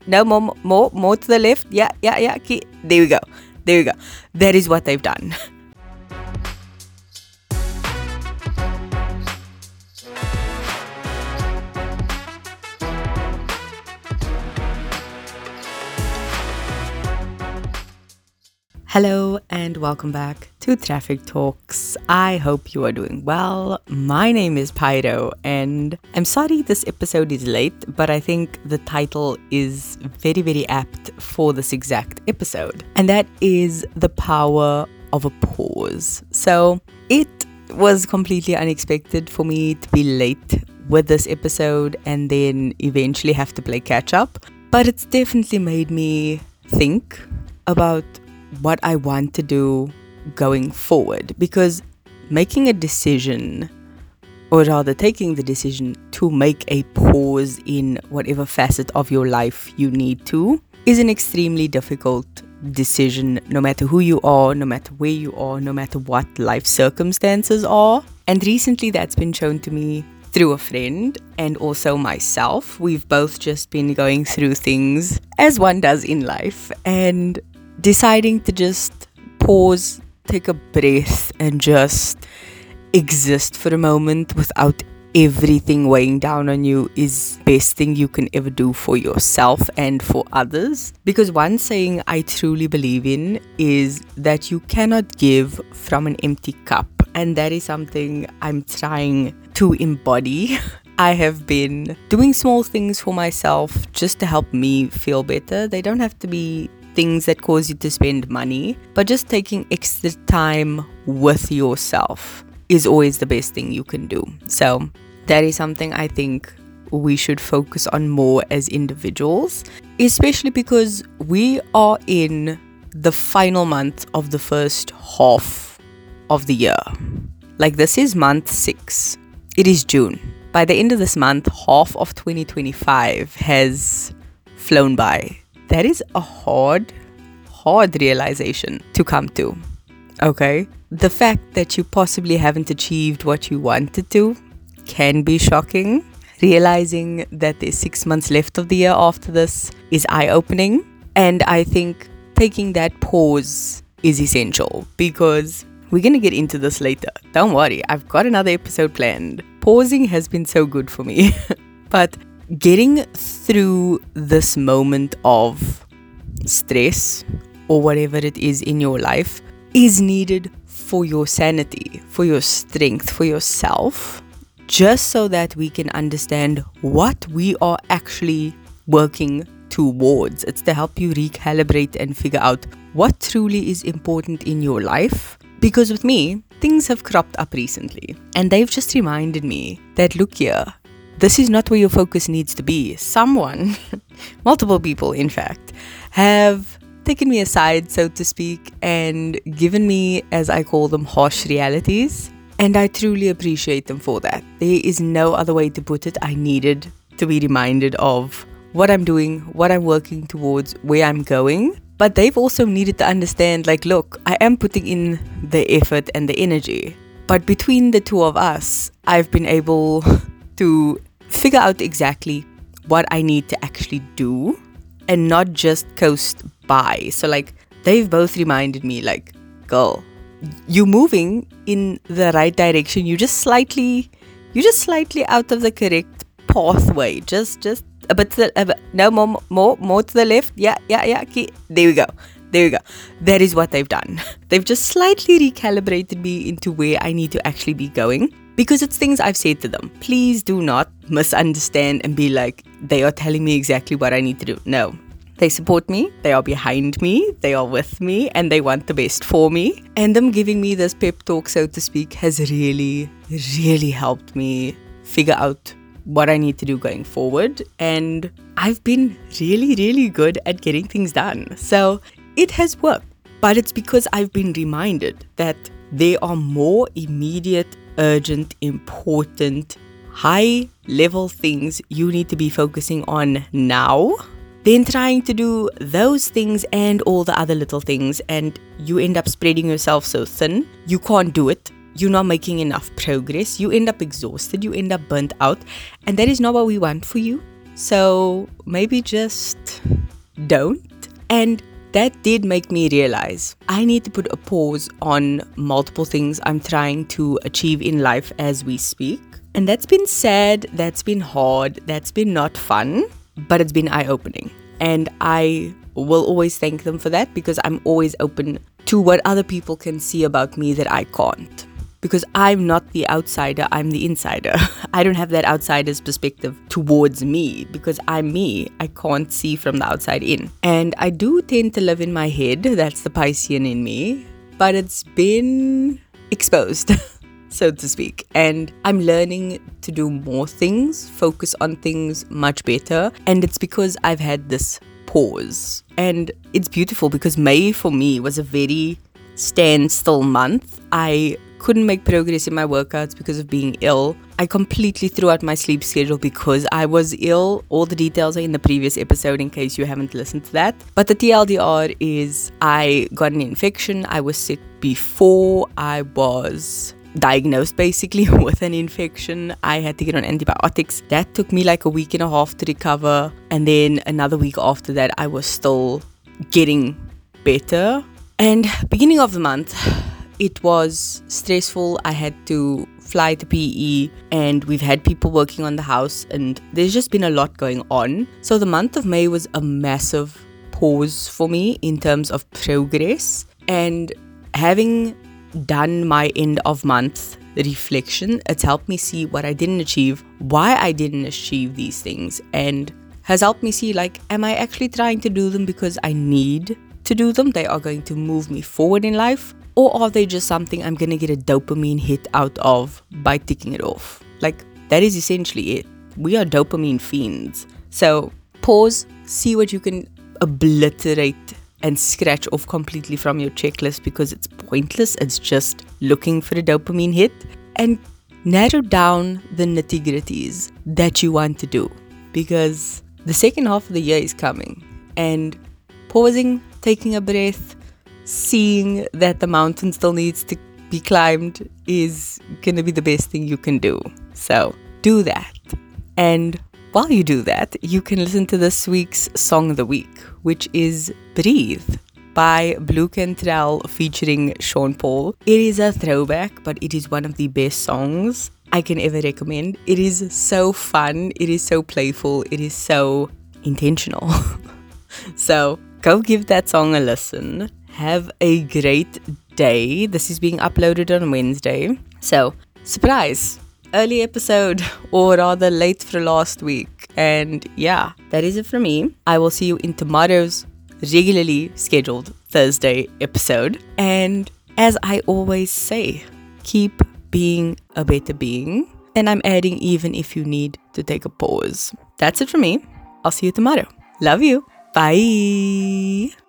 No, more to the left. Yeah. There we go. That is what they've done. Hello and welcome back to Traffic Talks. I hope you are doing well. My name is Pyro and I'm sorry this episode is late, but I think the title is very, very apt for this exact episode. And that is the power of a pause. So it was completely unexpected for me to be late with this episode and then eventually have to play catch up. But it's definitely made me think about what I want to do going forward, because making a decision, or rather taking the decision to make a pause in whatever facet of your life you need to, is an extremely difficult decision, no matter who you are, no matter where you are, no matter what life circumstances are. And recently that's been shown to me through a friend and also myself. We've both just been going through things as one does in life, and deciding to just pause, take a breath, and just exist for a moment without everything weighing down on you is the best thing you can ever do for yourself and for others. Because one saying I truly believe in is that you cannot give from an empty cup, and that is something I'm trying to embody. I have been doing small things for myself just to help me feel better. They don't have to be things that cause you to spend money, but just taking extra time with yourself is always the best thing you can do. So that is something I think we should focus on more as individuals, especially because we are in the final month of the first half of the year. Like, this is month 6. It is June. By the end of this month, half of 2025 has flown by. That is a hard realization to come to, okay? The fact that you possibly haven't achieved what you wanted to can be shocking. Realizing that there's 6 months left of the year after this is eye-opening. And I think taking that pause is essential, because we're going to get into this later. Don't worry, I've got another episode planned. Pausing has been so good for me. But getting through this moment of stress or whatever it is in your life is needed for your sanity, for your strength, for yourself, just so that we can understand what we are actually working towards. It's to help you recalibrate and figure out what truly is important in your life. Because with me, things have cropped up recently and they've just reminded me that, look here, this is not where your focus needs to be. Someone, multiple people in fact, have taken me aside, so to speak, and given me, as I call them, harsh realities. And I truly appreciate them for that. There is no other way to put it. I needed to be reminded of what I'm doing, what I'm working towards, where I'm going. But they've also needed to understand, like, look, I am putting in the effort and the energy. But between the two of us, I've been able to figure out exactly what I need to actually do and not just coast by. So like, they've both reminded me, like, girl, you moving in the right direction. You're just slightly out of the correct pathway. Just a bit more to the left. Yeah. There we go. That is what they've done. They've just slightly recalibrated me into where I need to actually be going. Because it's things I've said to them. Please do not misunderstand and be like, they are telling me exactly what I need to do. No. They support me, they are behind me, they are with me, and they want the best for me. And them giving me this pep talk, so to speak, has really, really helped me figure out what I need to do going forward. And I've been really, really good at getting things done. So it has worked. But it's because I've been reminded that there are more immediate, urgent, important, high-level things you need to be focusing on now, then trying to do those things and all the other little things, and you end up spreading yourself so thin, you can't do it. You're not making enough progress. You end up exhausted. You end up burnt out. And that is not what we want for you. So maybe just don't. And that did make me realize I need to put a pause on multiple things I'm trying to achieve in life as we speak. And that's been sad, that's been hard, that's been not fun, but it's been eye-opening. And I will always thank them for that, because I'm always open to what other people can see about me that I can't. Because I'm not the outsider, I'm the insider. I don't have that outsider's perspective towards me, because I'm me. I can't see from the outside in. And I do tend to live in my head, that's the Piscean in me, but it's been exposed, so to speak. And I'm learning to do more things, focus on things much better. And it's because I've had this pause. And it's beautiful, because May for me was a very standstill month. I couldn't make progress in my workouts because of being ill. I completely threw out my sleep schedule because I was ill. All the details are in the previous episode in case you haven't listened to that. But the TLDR is I got an infection. I was sick before I was diagnosed basically with an infection. I had to get on antibiotics. That took me like a week and a half to recover. And then another week after that, I was still getting better. And beginning of the month, it was stressful. I had to fly to PE, and we've had people working on the house, and there's just been a lot going on. So the month of May was a massive pause for me in terms of progress. And having done my end of month reflection, it's helped me see what I didn't achieve, why I didn't achieve these things, and has helped me see, like, am I actually trying to do them because I need to do them? They are going to move me forward in life. Or are they just something I'm going to get a dopamine hit out of by ticking it off? Like, that is essentially it. We are dopamine fiends. So pause, see what you can obliterate and scratch off completely from your checklist, because it's pointless. It's just looking for a dopamine hit. And narrow down the nitty-gritties that you want to do, because the second half of the year is coming. And pausing, taking a breath, seeing that the mountain still needs to be climbed is going to be the best thing you can do. So do that. And while you do that, you can listen to this week's Song of the Week, which is Breathe by Blue Cantrell featuring Sean Paul. It is a throwback, but it is one of the best songs I can ever recommend. It is so fun. It is so playful. It is so intentional. So go give that song a listen. Have a great day. This is being uploaded on Wednesday. So, surprise! Early episode, or rather late for last week. And yeah, that is it from me. I will see you in tomorrow's regularly scheduled Thursday episode. And as I always say, keep being a better being. And I'm adding, even if you need to take a pause. That's it from me. I'll see you tomorrow. Love you. Bye.